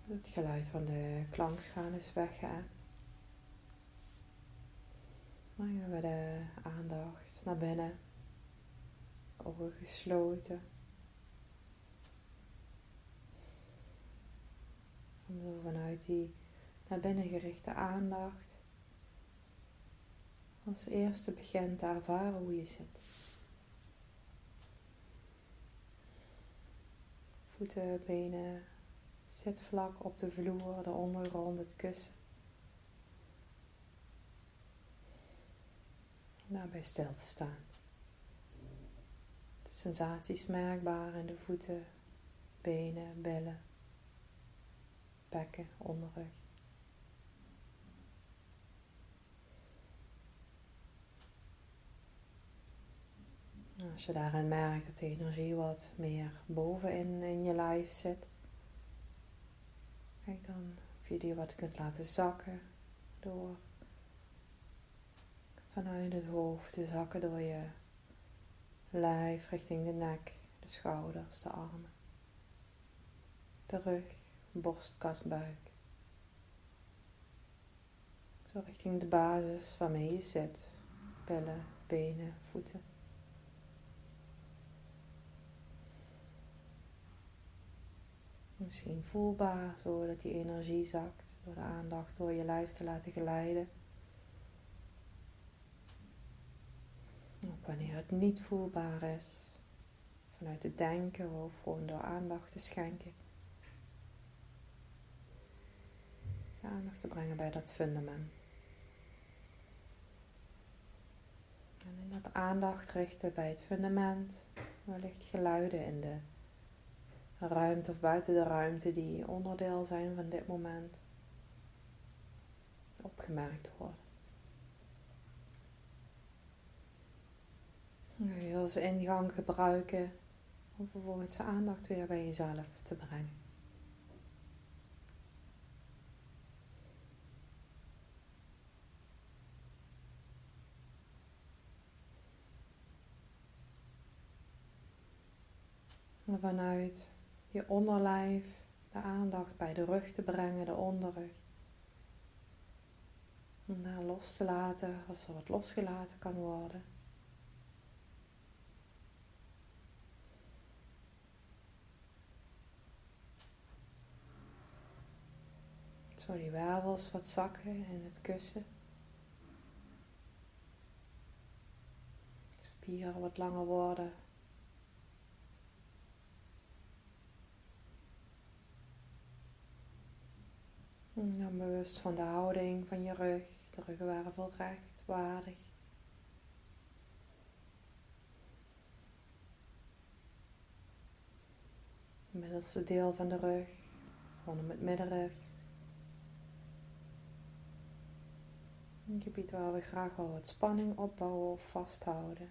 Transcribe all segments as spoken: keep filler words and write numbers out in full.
Het geluid van de klankschalen is weggeëpt. Brengen we de aandacht naar binnen. Ogen gesloten. Om zo vanuit die naar binnen gerichte aandacht als eerste begint te ervaren hoe je zit. Voeten, benen, zitvlak op de vloer, de ondergrond, het kussen. Daarbij stil te staan. De sensaties merkbaar in de voeten, benen, billen, bekken, onderrug. Als je daarin merkt dat de energie wat meer bovenin in je lijf zit, kijk dan of je die wat kunt laten zakken door vanuit het hoofd te zakken door je lijf richting de nek, de schouders, de armen, de rug, borstkas, buik. Zo richting de basis waarmee je zit, billen, benen, voeten. Misschien voelbaar, zodat die energie zakt, door de aandacht door je lijf te laten glijden. Ook wanneer het niet voelbaar is, vanuit het denken of gewoon door aandacht te schenken. De aandacht te brengen bij dat fundament. En in dat aandacht richten bij het fundament, wellicht geluiden in de ruimte of buiten de ruimte die onderdeel zijn van dit moment, opgemerkt worden. Dan kun je als ingang gebruiken om vervolgens de aandacht weer bij jezelf te brengen. En vanuit je onderlijf de aandacht bij de rug te brengen, de onderrug. Om daar los te laten als er wat losgelaten kan worden. Zo die wervels wat zakken in het kussen. De spieren wat langer worden. En dan bewust van de houding van je rug, de ruggenwervel recht, waardig. Het middelste deel van de rug, rondom het middenrif. Een gebied waar we graag wel wat spanning opbouwen of vasthouden.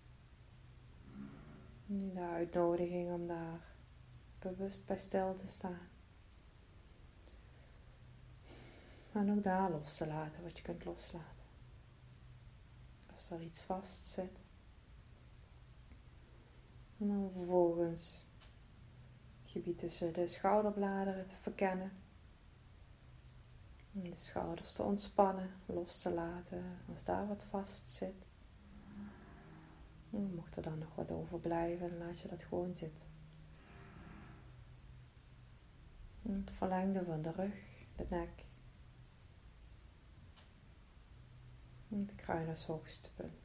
Nu de uitnodiging om daar bewust bij stil te staan. En ook daar los te laten wat je kunt loslaten. Als er iets vast zit. En dan vervolgens het gebied tussen de schouderbladeren te verkennen. En de schouders te ontspannen, los te laten als daar wat vast zit. En mocht er dan nog wat overblijven, dan laat je dat gewoon zitten. En het verlengde van de rug, de nek. En de kruin als hoogste punt.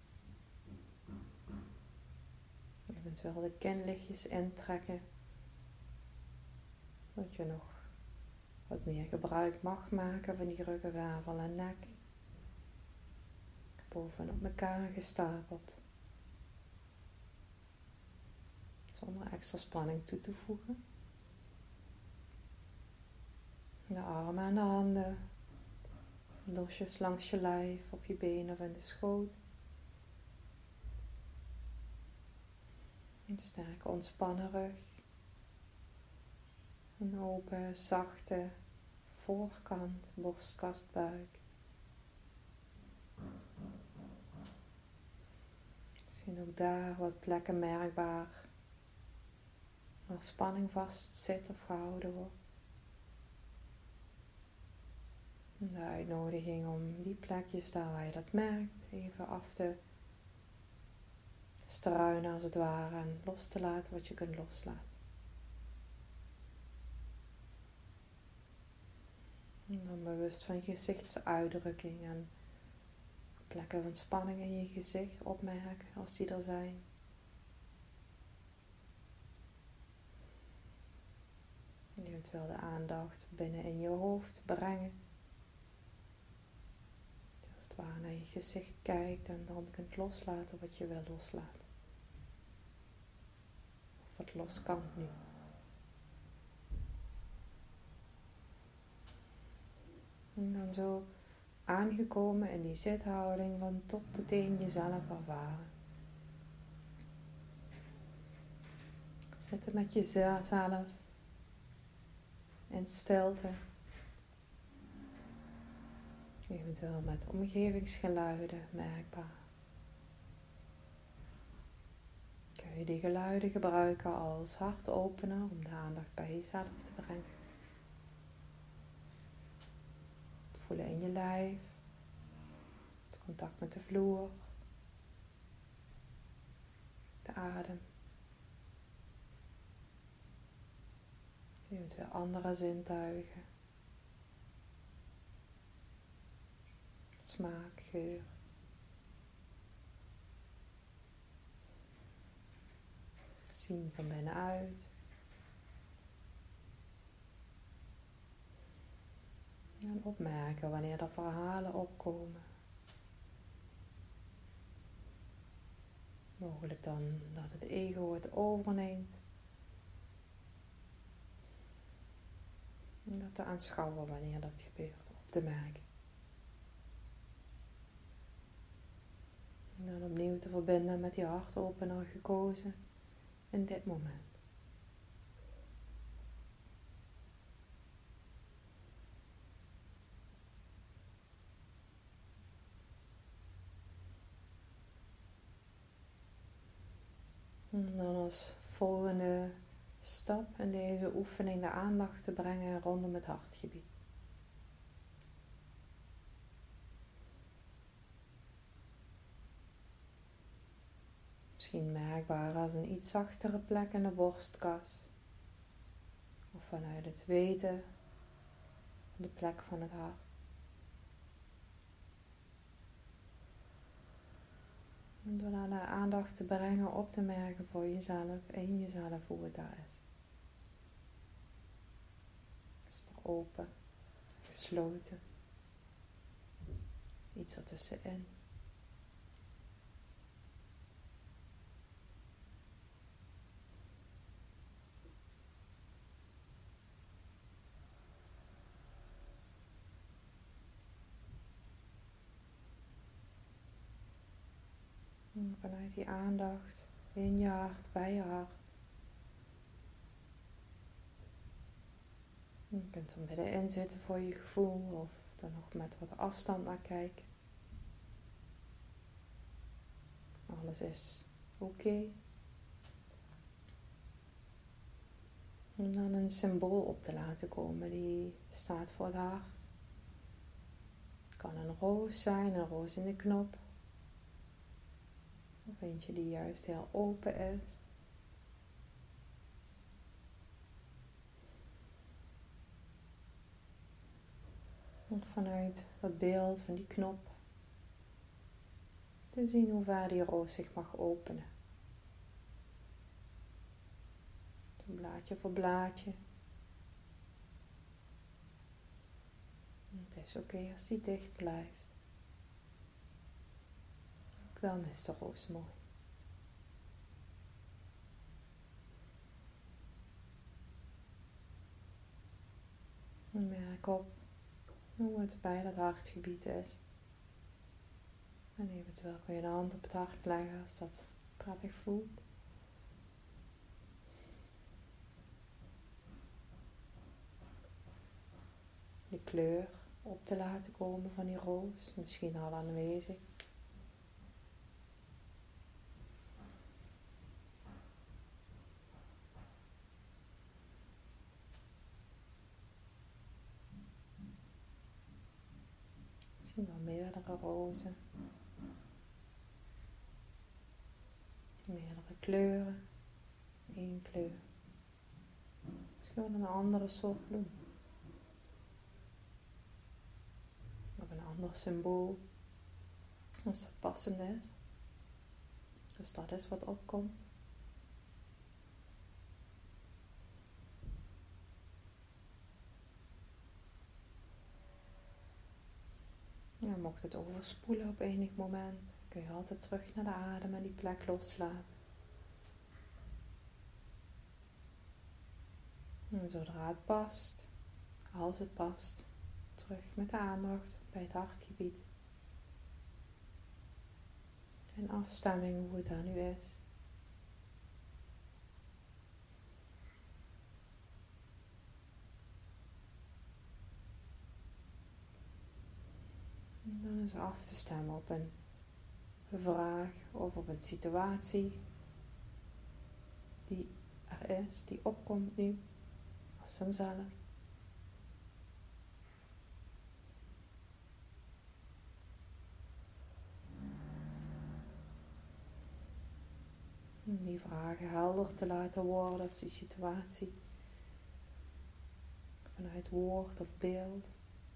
Eventueel de kinlichtjes intrekken. Zodat je nog wat meer gebruik mag maken van die ruggenwervel en nek. Bovenop elkaar gestapeld. Zonder extra spanning toe te voegen. De armen en de handen. Losjes langs je lijf, op je benen of in de schoot. Een sterke ontspannen rug. Een open, zachte voorkant, borstkas, buik. Misschien ook daar wat plekken merkbaar waar spanning vast zit of gehouden wordt. De uitnodiging om die plekjes daar waar je dat merkt even af te struinen als het ware en los te laten wat je kunt loslaten. En dan bewust van je gezichtsuitdrukking en plekken van spanning in je gezicht opmerken als die er zijn. Eventueel de aandacht binnen in je hoofd brengen. Als het ware naar je gezicht kijkt en dan kunt loslaten wat je wil loslaten. Of wat los kan nu. En dan zo aangekomen in die zithouding van top tot teen jezelf ervaren. Zitten met jezelf in stilte. Eventueel met omgevingsgeluiden merkbaar. Kun je die geluiden gebruiken als hartopener om de aandacht bij jezelf te brengen. Voelen in je lijf, het contact met de vloer, de adem. Eventueel andere zintuigen, smaak, geur. Zien van binnenuit. En opmerken wanneer er verhalen opkomen. Mogelijk dan dat het ego het overneemt. En dat te aanschouwen wanneer dat gebeurt, op te merken. En dan opnieuw te verbinden met die hartopener gekozen in dit moment. En dan als volgende stap in deze oefening de aandacht te brengen rondom het hartgebied. Misschien merkbaar als een iets zachtere plek in de borstkas. Of vanuit het weten van de plek van het hart. En door daar de aandacht te brengen, op te merken voor jezelf, in jezelf hoe het daar is. Is het er open, gesloten, iets ertussenin. En vanuit die aandacht in je hart, bij je hart. Je kunt er middenin zitten voor je gevoel of er nog met wat afstand naar kijken. Alles is oké. Okay. En dan een symbool op te laten komen die staat voor het hart. Het kan een roos zijn, een roos in de knop. Of eentje die juist heel open is. En vanuit dat beeld van die knop te zien hoe ver die roos zich mag openen. Blaadje voor blaadje. En het is oké okay als die dicht blijft. Ook dan is de roos mooi. En merk op hoe het bij dat hartgebied is. En eventueel kun je de hand op het hart leggen als dat prettig voelt. De kleur op te laten komen van die roos, misschien al aanwezig. Misschien wel meerdere rozen. Meerdere kleuren. Eén kleur. Misschien wel een andere soort bloem. Of een ander symbool. Als dat passend is. Dus dat is wat opkomt. Ja, mocht het overspoelen op enig moment, kun je altijd terug naar de adem en die plek loslaten. En zodra het past, als het past, terug met de aandacht bij het hartgebied. In afstemming hoe het daar nu is. En dan is af te stemmen op een vraag of op een situatie die er is, die opkomt nu, als vanzelf. Om die vragen helder te laten worden of die situatie vanuit woord of beeld.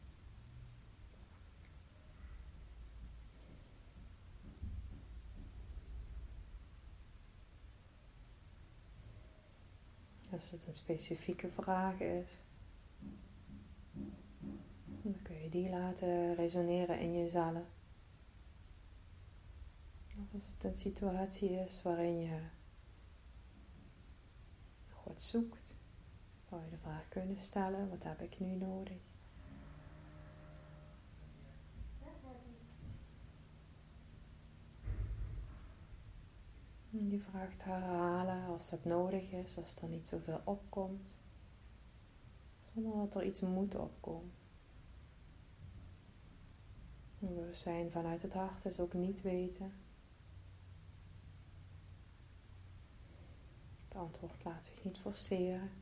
Als het een specifieke vraag is, dan kun je die laten resoneren in jezelf. Of als het een situatie is waarin je nog wat zoekt, zou je de vraag kunnen stellen: wat heb ik nu nodig? En die vraag te herhalen als dat nodig is, als er niet zoveel opkomt, zonder dat er iets moet opkomen. Een bewustzijn vanuit het hart is ook niet weten. Het antwoord laat zich niet forceren.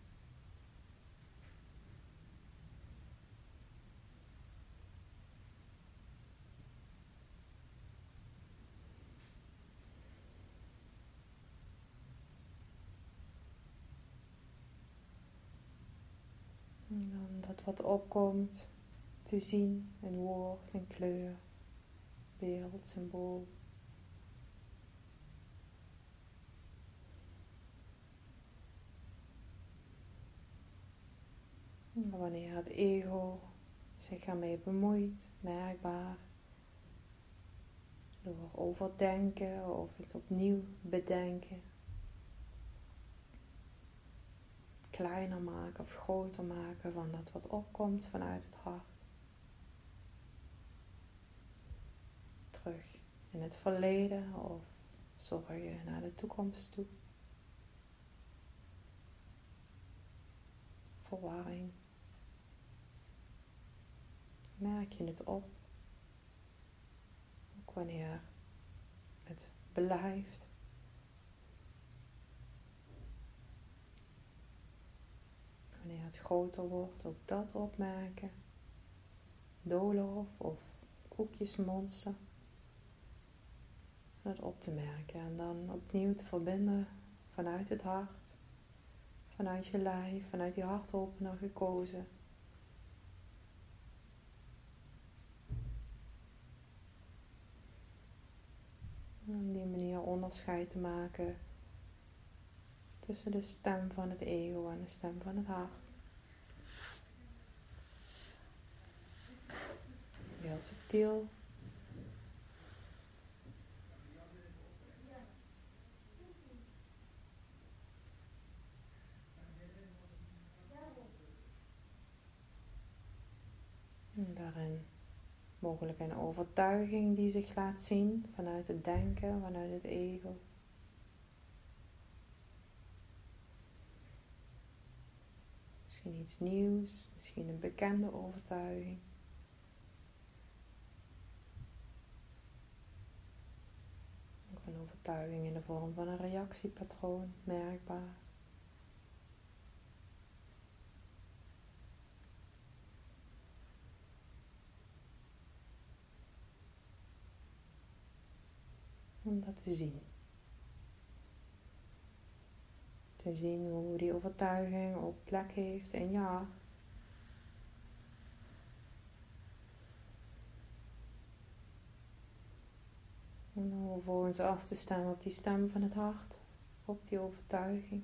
En dan dat wat opkomt te zien in woord en kleur, beeld, symbool. En wanneer het ego zich ermee bemoeit, merkbaar, door overdenken of het opnieuw bedenken, kleiner maken of groter maken van dat wat opkomt vanuit het hart. Terug in het verleden of zorgen naar de toekomst toe. Verwarring. Merk je het op, ook wanneer het blijft. Wanneer het groter wordt, ook dat opmerken. Doolhof of koekjesmonster. Het op te merken en dan opnieuw te verbinden vanuit het hart, vanuit je lijf, vanuit die hartopener gekozen. En op die manier onderscheid te maken tussen de stem van het ego en de stem van het hart. Heel subtiel. En daarin mogelijk een overtuiging die zich laat zien vanuit het denken, vanuit het ego. Misschien iets nieuws, misschien een bekende overtuiging. Of een overtuiging in de vorm van een reactiepatroon, merkbaar. Om dat te zien. Te zien hoe die overtuiging op plek heeft in je hart. En dan vervolgens af te stemmen op die stem van het hart. Op die overtuiging.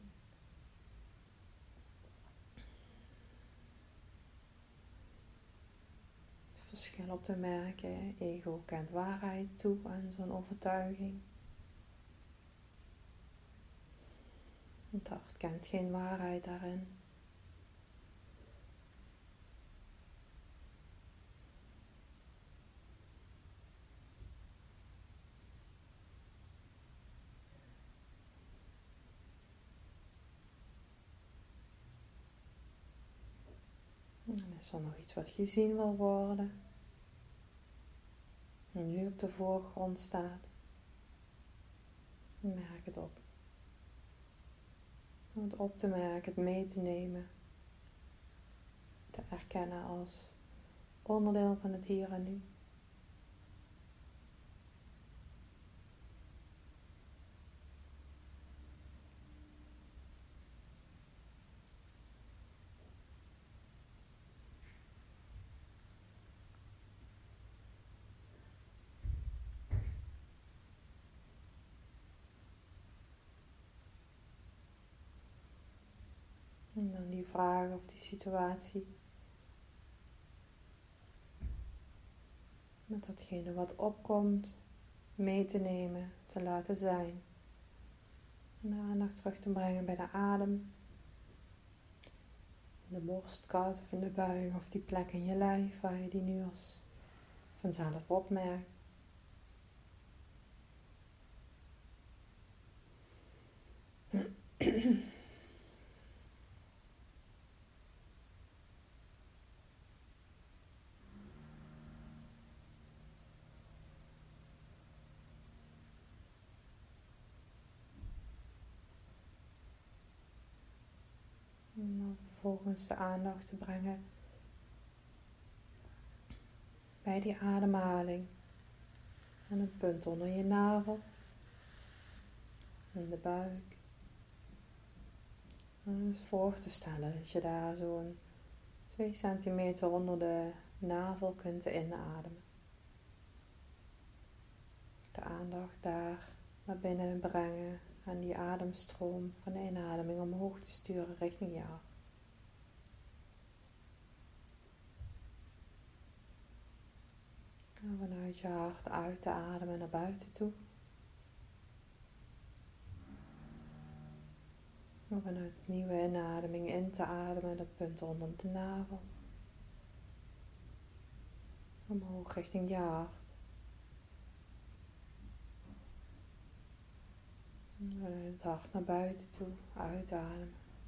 Het verschil op te merken. Ego kent waarheid toe aan zo'n overtuiging. Het hart kent geen waarheid daarin. En dan is er nog iets wat gezien wil worden. En nu op de voorgrond staat. Merk het op. Om het op te merken, het mee te nemen. Te erkennen als onderdeel van het hier en nu. En dan die vraag of die situatie. Met datgene wat opkomt, mee te nemen, te laten zijn. En de aandacht terug te brengen bij de adem. In de borstkas of in de buik of die plek in je lijf waar je die nu als vanzelf opmerkt. En dan vervolgens de aandacht te brengen bij die ademhaling. En een punt onder je navel. In de buik. En dus voor te stellen dat je daar zo'n twee centimeter onder de navel kunt inademen. De aandacht daar naar binnen brengen en die ademstroom van de inademing omhoog te sturen richting je hart. En vanuit je hart uit te ademen naar buiten toe. En vanuit de nieuwe inademing in te ademen, dat punt onder de navel. Omhoog richting je hart. En vanuit het hart naar buiten toe, uitademen.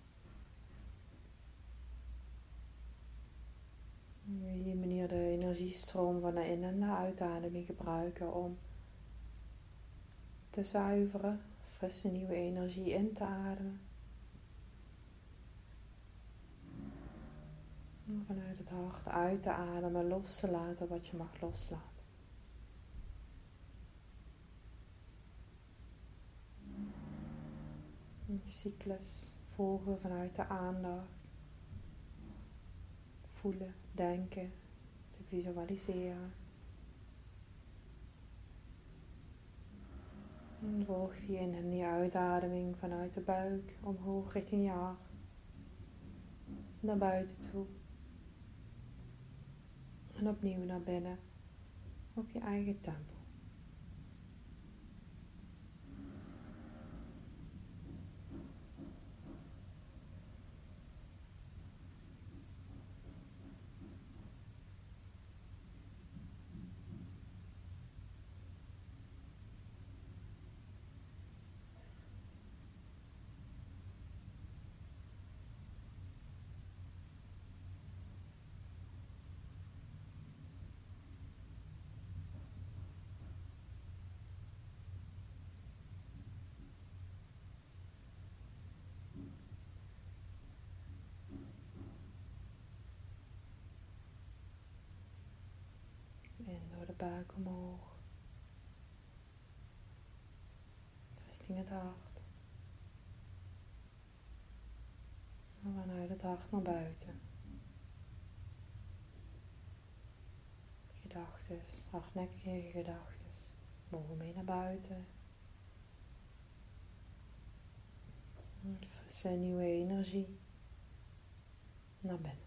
En op die manier de energiestroom van de in- en de uitademing gebruiken om te zuiveren, frisse nieuwe energie in te ademen. En vanuit het hart uit te ademen, los te laten wat je mag loslaten. En je cyclus volgen vanuit de aandacht. Voelen, denken, te visualiseren. En volg die in- en die uitademing vanuit de buik, omhoog richting je hart. Naar buiten toe. En opnieuw naar binnen, op je eigen tempo. In door de buik omhoog. richting het hart. En vanuit het hart naar buiten. Gedachtes, hardnekkige gedachtes, mogen mee naar buiten. Frisse nieuwe energie naar binnen.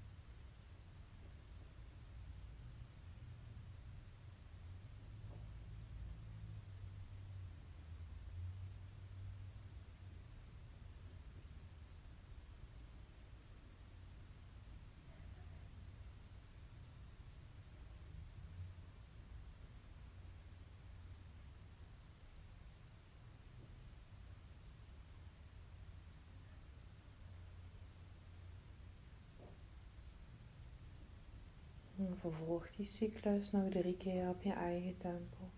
En vervolg die cyclus nog drie keer op je eigen tempo.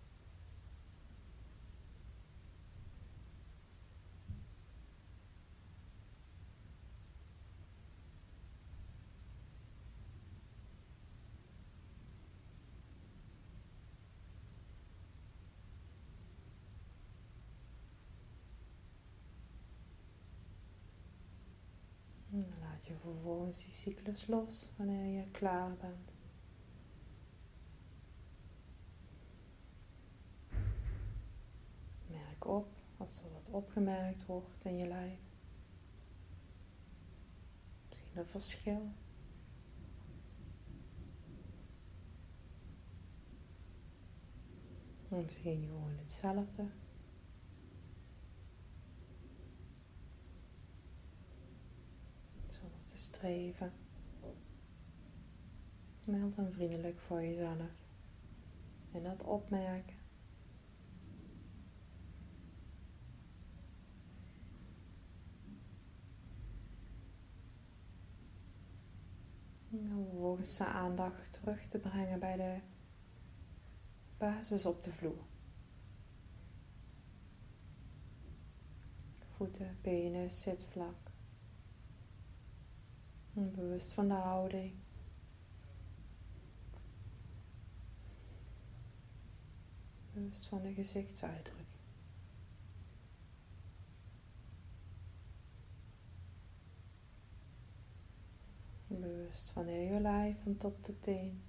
En dan laat je vervolgens die cyclus los wanneer je klaar bent. Merk op als er wat opgemerkt wordt in je lijf. Misschien een verschil. Of misschien gewoon hetzelfde. Zonder te streven. Mild en vriendelijk voor jezelf. En dat opmerken. En vervolgens de aandacht terug te brengen bij de basis op de vloer. Voeten, benen, zitvlak. En bewust van de houding. Bewust van de gezichtsuitdrukking. Bewust van heel je lijf, van top tot teen.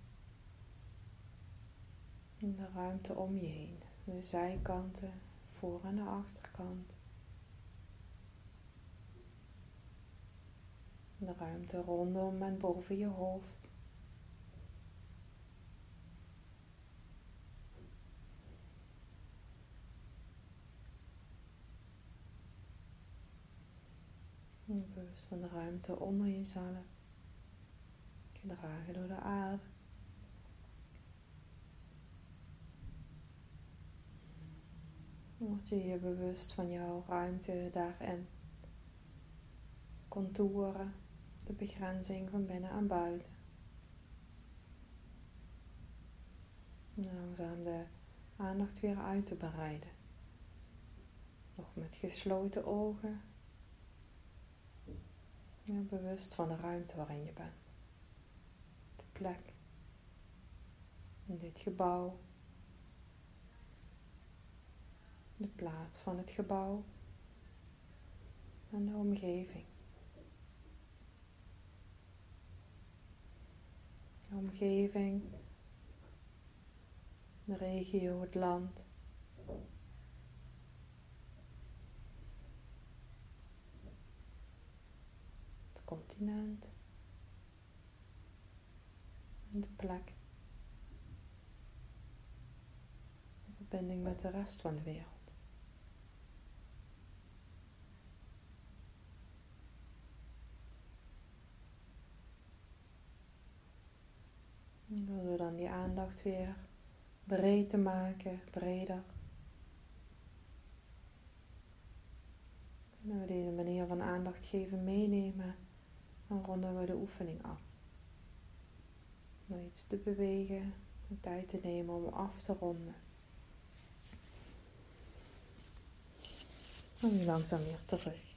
En de ruimte om je heen. De zijkanten, voor- en de achterkant. De ruimte rondom en boven je hoofd. En bewust van de ruimte onder jezelf. Gedragen door de aarde. Word je je bewust van jouw ruimte daarin. Contouren, de begrenzing van binnen en buiten. En langzaam de aandacht weer uit te breiden. Nog met gesloten ogen. Ja, bewust van de ruimte waarin je bent. De plek. In dit gebouw. De plaats van het gebouw. En de omgeving. De omgeving. De regio, het land. Het continent. En de plek. In verbinding met de rest van de wereld. En door dan die aandacht weer breed te maken, breder. En we deze manier van aandacht geven meenemen, dan ronden we de oefening af. Door iets te bewegen, de tijd te nemen om af te ronden. En nu langzaam weer terug.